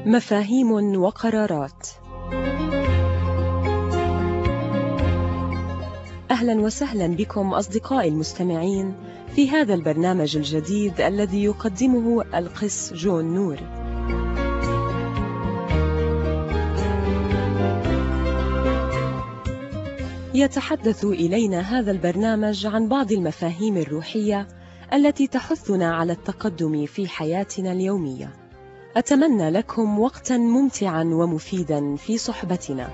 مفاهيم وقرارات. أهلا وسهلا بكم أصدقائي المستمعين في هذا البرنامج الجديد الذي يقدمه القس جون نور. يتحدث إلينا هذا البرنامج عن بعض المفاهيم الروحية التي تحثنا على التقدم في حياتنا اليومية. أتمنى لكم وقتا ممتعا ومفيدا في صحبتنا.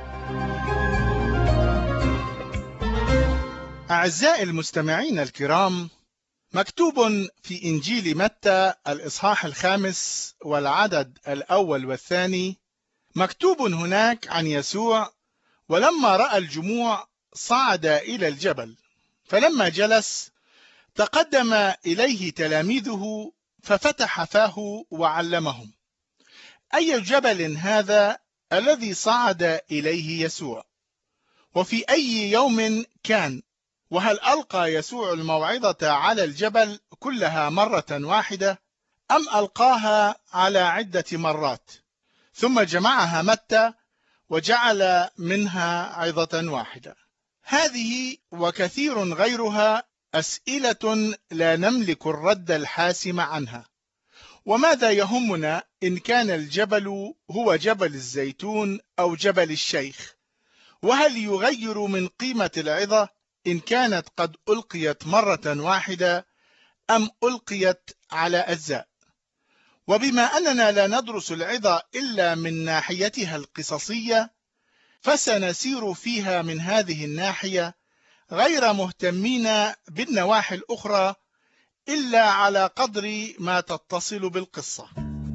أعزائي المستمعين الكرام، مكتوب في إنجيل متى الإصحاح 5 والعدد 1 والثاني، مكتوب هناك عن يسوع: ولما رأى الجموع صعد إلى الجبل، فلما جلس تقدم إليه تلاميذه ففتح فاه وعلمهم. أي جبل هذا الذي صعد إليه يسوع؟ وفي أي يوم كان؟ وهل ألقى يسوع الموعظة على الجبل كلها مرة واحدة، أم ألقاها على عدة مرات ثم جمعها متى وجعل منها عظة واحدة؟ هذه وكثير غيرها أسئلة لا نملك الرد الحاسم عنها. وماذا يهمنا إن كان الجبل هو جبل الزيتون أو جبل الشيخ؟ وهل يغير من قيمة العظة إن كانت قد ألقيت مرة واحدة أم ألقيت على أجزاء؟ وبما أننا لا ندرس العظة إلا من ناحيتها القصصية، فسنسير فيها من هذه الناحية، غير مهتمين بالنواحي الأخرى إلا على قدر ما تتصل بالقصة.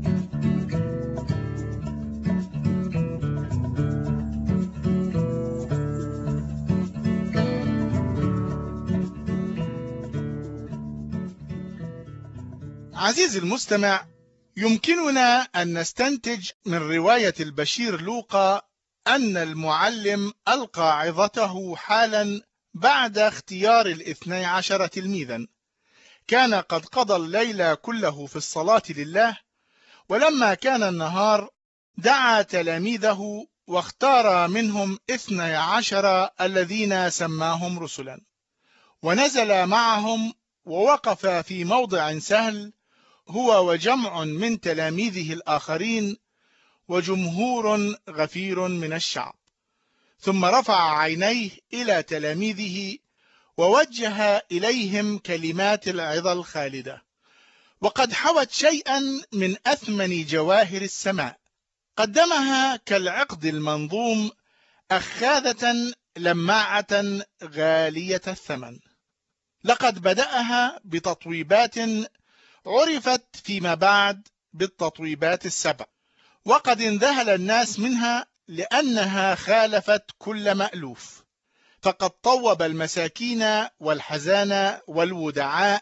عزيزي المستمع، يمكننا أن نستنتج من رواية البشير لوقا أن المعلم ألقى عظته حالا بعد اختيار 12 تلميذا. كان قد قضى الليل كله في الصلاة لله، ولما كان النهار دعا تلاميذه واختار منهم 12 الذين سماهم رسلا، ونزل معهم ووقف في موضع سهل هو وجمع من تلاميذه الآخرين وجمهور غفير من الشعب. ثم رفع عينيه إلى تلاميذه ووجه إليهم كلمات العظة الخالدة، وقد حوت شيئا من أثمن جواهر السماء، قدمها كالعقد المنظوم، أخاذة لماعة غالية الثمن. لقد بدأها بتطويبات عرفت فيما بعد بالتطويبات السبع، وقد انذهل الناس منها لأنها خالفت كل مألوف. فقد طوب المساكين والحزانة والودعاء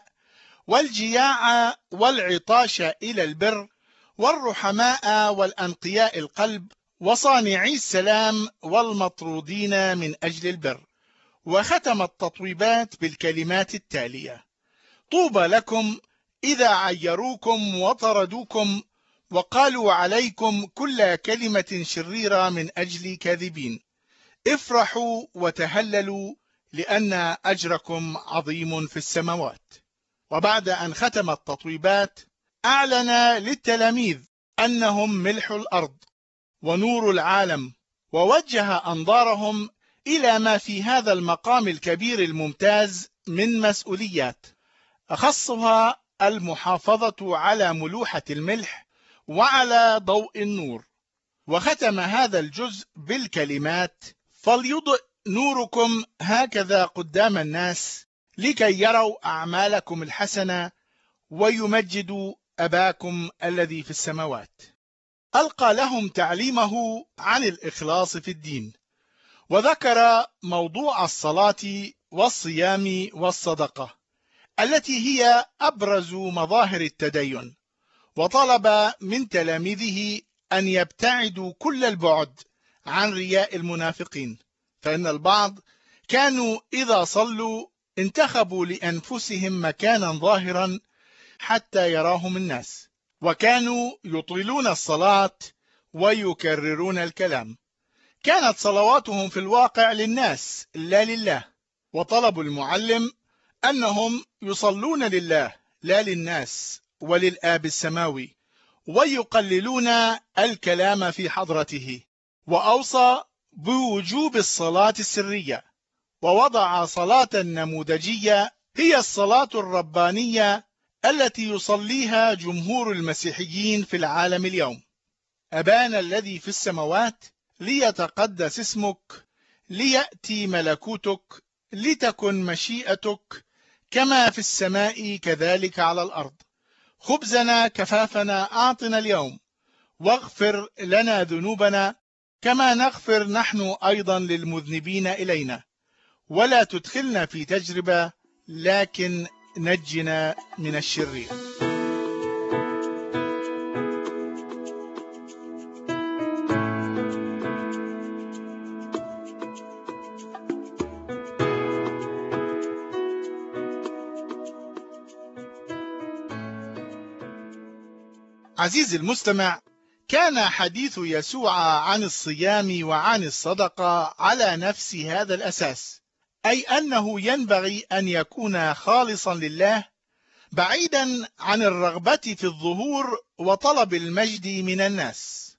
والجياع والعطاش إلى البر، والرحماء والأنقياء القلب، وصانعي السلام والمطرودين من أجل البر. وختم التطويبات بالكلمات التالية: طوبى لكم إذا عيروكم وطردوكم وقالوا عليكم كل كلمة شريرة من أجل كاذبين. افرحوا وتهللوا لأن أجركم عظيم في السماوات. وبعد أن ختم التطويبات أعلن للتلاميذ أنهم ملح الأرض ونور العالم، ووجه أنظارهم إلى ما في هذا المقام الكبير الممتاز من مسؤوليات، أخصها المحافظة على ملوحة الملح وعلى ضوء النور. وختم هذا الجزء بالكلمات: فليضئ نوركم هكذا قدام الناس لكي يروا أعمالكم الحسنة ويمجدوا أباكم الذي في السماوات. ألقى لهم تعليمه عن الإخلاص في الدين، وذكر موضوع الصلاة والصيام والصدقة التي هي أبرز مظاهر التدين، وطلب من تلاميذه أن يبتعدوا كل البعد عن رياء المنافقين، فإن البعض كانوا إذا صلوا انتخبوا لأنفسهم مكانا ظاهرا حتى يراهم الناس، وكانوا يطيلون الصلاة ويكررون الكلام. كانت صلواتهم في الواقع للناس لا لله، وطلب المعلم أنهم يصلون لله لا للناس وللآب السماوي، ويقللون الكلام في حضرته. وأوصى بوجوب الصلاة السرية، ووضع صلاة نموذجية هي الصلاة الربانية التي يصليها جمهور المسيحيين في العالم اليوم. أبانا الذي في السماوات، ليتقدس اسمك، ليأتي ملكوتك، لتكن مشيئتك كما في السماء كذلك على الأرض. خبزنا كفافنا أعطنا اليوم، واغفر لنا ذنوبنا كما نغفر نحن أيضا للمذنبين إلينا، ولا تدخلنا في تجربة، لكن نجنا من الشرير. عزيزي المستمع، كان حديث يسوع عن الصيام وعن الصدقة على نفس هذا الأساس، أي أنه ينبغي أن يكون خالصا لله، بعيدا عن الرغبة في الظهور وطلب المجد من الناس،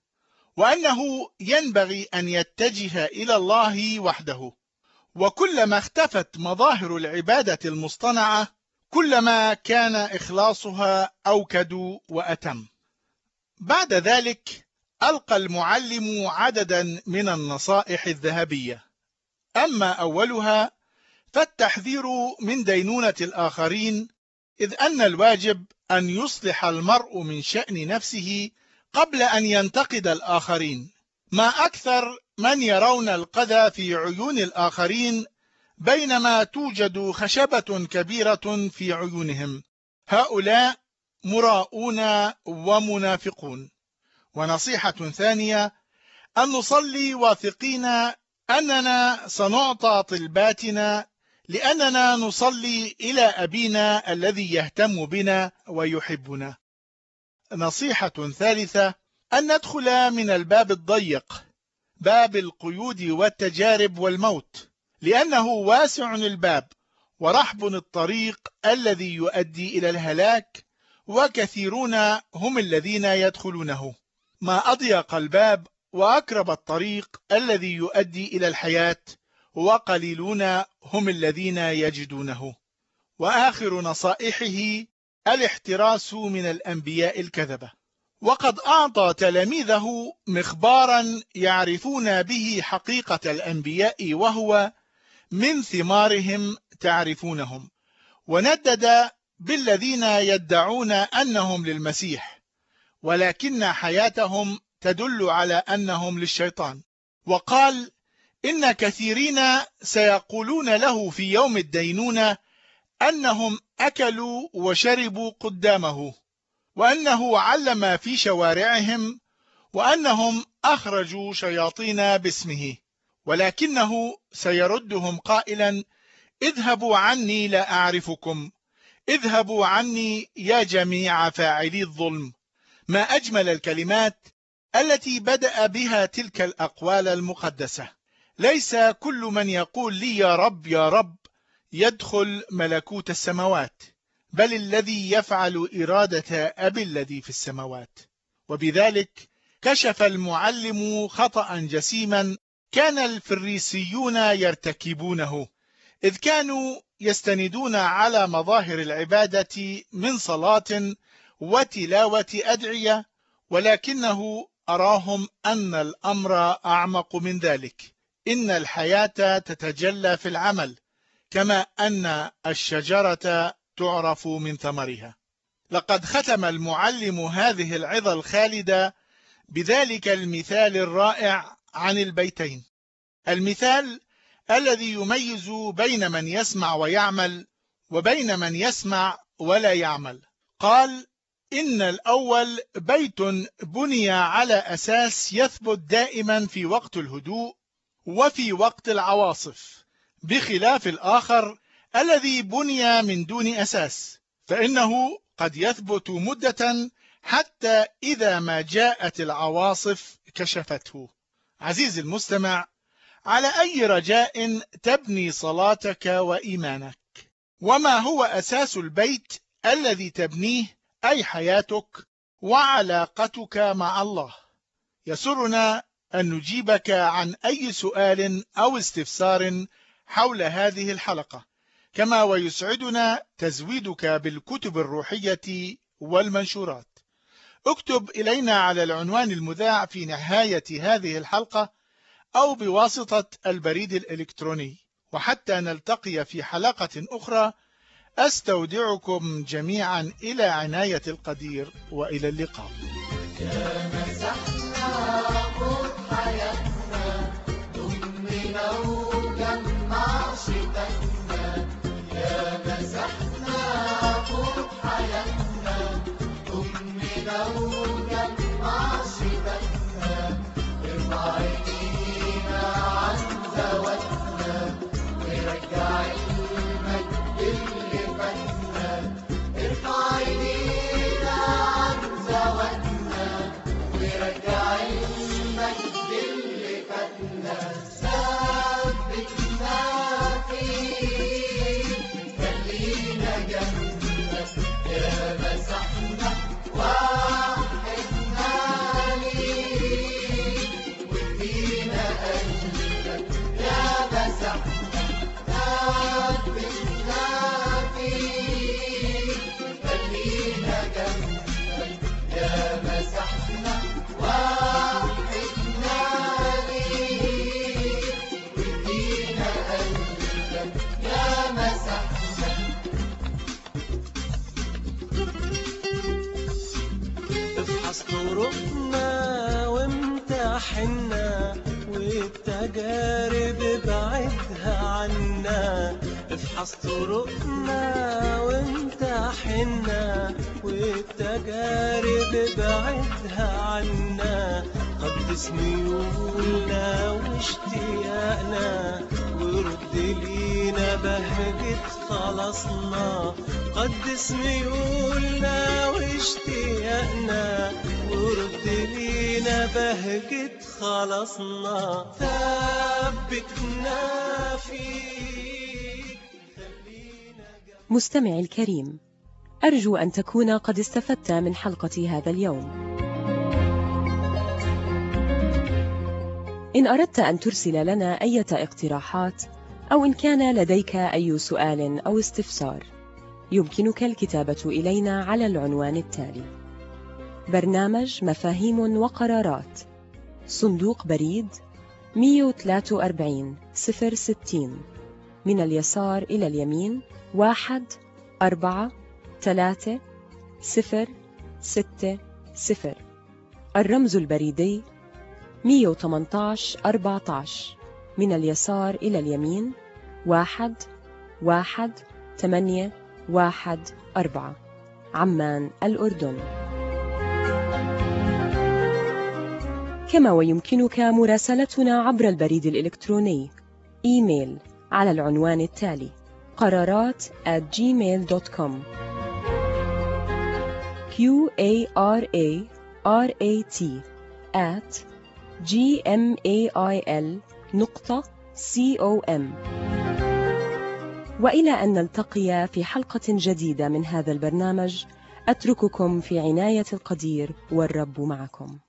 وأنه ينبغي أن يتجه إلى الله وحده. وكلما اختفت مظاهر العبادة المصطنعة، كلما كان إخلاصها أوكد وأتم. بعد ذلك ألقى المعلم عددا من النصائح الذهبية. أما أولها فالتحذير من دينونة الآخرين، إذ أن الواجب أن يصلح المرء من شأن نفسه قبل أن ينتقد الآخرين. ما أكثر من يرون القذى في عيون الآخرين بينما توجد خشبة كبيرة في عيونهم. هؤلاء مراؤون ومنافقون. ونصيحة ثانية، أن نصلي واثقين أننا سنعطى طلباتنا، لأننا نصلي إلى أبينا الذي يهتم بنا ويحبنا. نصيحة ثالثة، أن ندخل من الباب الضيق، باب القيود والتجارب والموت، لأنه واسع الباب ورحب الطريق الذي يؤدي إلى الهلاك، وكثيرون هم الذين يدخلونه. ما أضيق الباب وأقرب الطريق الذي يؤدي إلى الحياة، وقليلون هم الذين يجدونه. وآخر نصائحه الاحتراس من الأنبياء الكذبة. وقد أعطى تلاميذه مخبارا يعرفون به حقيقة الأنبياء، وهو من ثمارهم تعرفونهم. وندد بالذين يدعون أنهم للمسيح، ولكن حياتهم تدل على أنهم للشيطان. وقال إن كثيرين سيقولون له في يوم الدينونة أنهم أكلوا وشربوا قدامه، وأنه علم في شوارعهم، وأنهم أخرجوا شياطين باسمه. ولكنه سيردهم قائلا: اذهبوا عني لا أعرفكم، اذهبوا عني يا جميع فاعلي الظلم. ما أجمل الكلمات التي بدأ بها تلك الأقوال المقدسة. ليس كل من يقول لي يا رب يا رب يدخل ملكوت السماوات، بل الذي يفعل إرادة أبي الذي في السماوات. وبذلك كشف المعلم خطأ جسيما كان الفريسيون يرتكبونه، إذ كانوا يستندون على مظاهر العبادة من صلاة وتلاوة أدعية، ولكنه أراهم أن الأمر أعمق من ذلك. إن الحياة تتجلى في العمل، كما أن الشجرة تعرف من ثمرها. لقد ختم المعلم هذه العظة الخالدة بذلك المثال الرائع عن البيتين، المثال الذي يميز بين من يسمع ويعمل وبين من يسمع ولا يعمل. قال: إن الأول بيت بني على أساس يثبت دائما في وقت الهدوء وفي وقت العواصف، بخلاف الآخر الذي بني من دون أساس، فإنه قد يثبت مدة حتى إذا ما جاءت العواصف كشفته. عزيزي المستمع، على أي رجاء تبني صلاتك وإيمانك؟ وما هو أساس البيت الذي تبنيه، أي حياتك وعلاقتك مع الله؟ يسرنا أن نجيبك عن أي سؤال أو استفسار حول هذه الحلقة، كما ويسعدنا تزويدك بالكتب الروحية والمنشورات. اكتب إلينا على العنوان المذاع في نهاية هذه الحلقة أو بواسطة البريد الإلكتروني. وحتى نلتقي في حلقة أخرى، أستودعكم جميعا إلى عناية القدير، وإلى اللقاء. يا مسحنا خد حياتنا، ضمنا وجمع شتاتنا. يا مسحنا خد حياتنا، ضمنا وجمع شتاتنا. ارفع ايدينا عن ذواتنا، ورجع المجد اللي فاتنا. ارفع ايدينا عن ذواتنا، ورجع المجد اللي فاتنا. ثبتنا فيك، خلينا جنبك. يا مسحنا وحدنا ليك، وادينا قلبك. يا مسحنا ثبتنا فيك، خلينا جنبك. يا مسحنا وحدنا ليك، وادينا قلبك. يا مسحنا. افحص طرقنا وامتحنا، والتجارب ابعدها عنا. افحص طرقنا وامتحنا، والتجارب ابعدها عنا. قدس ميولنا واشتياقنا، ورد لينا بهجة خلاصنا. قدس ميولنا واشتياقنا، ورد لينا بهجة خلاصنا. ثبتنا فيك، خلينا مستمعي الكريم، أرجو أن تكون قد استفدت من حلقة هذا اليوم. إن أردت أن ترسل لنا أي اقتراحات، أو إن كان لديك أي سؤال أو استفسار، يمكنك الكتابة إلينا على العنوان التالي: برنامج مفاهيم وقرارات، صندوق بريد 143 060، من اليسار إلى اليمين 14360. الرمز البريدي 118 14، من اليسار إلى اليمين 11814، عمان الأردن. كما ويمكنك مراسلتنا عبر البريد الإلكتروني إيميل على العنوان التالي: قرارات@gmail.com. QARARAT@gmail.com. وإلى أن نلتقي في حلقة جديدة من هذا البرنامج، أترككم في عناية القدير، والرب معكم.